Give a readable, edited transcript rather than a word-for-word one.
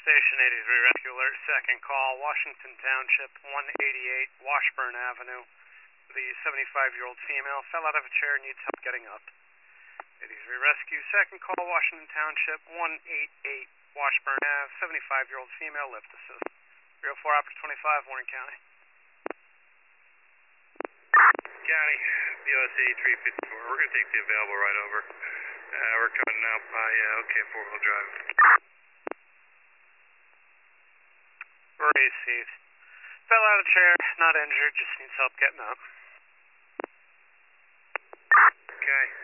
Station 83 Rescue Alert, second call, Washington Township, 188 Washburn Avenue. The 75-year-old female fell out of a chair and needs help getting up. 83 Rescue, second call, Washington Township, 188 Washburn Ave, 75-year-old female, lift assist. 304 Opera 25, Warren County. County, BOS 8354, we're going to take the available right over. We're coming out by OK 4-wheel drive. Received. Fell out of the chair, not injured, just needs help getting up. Okay.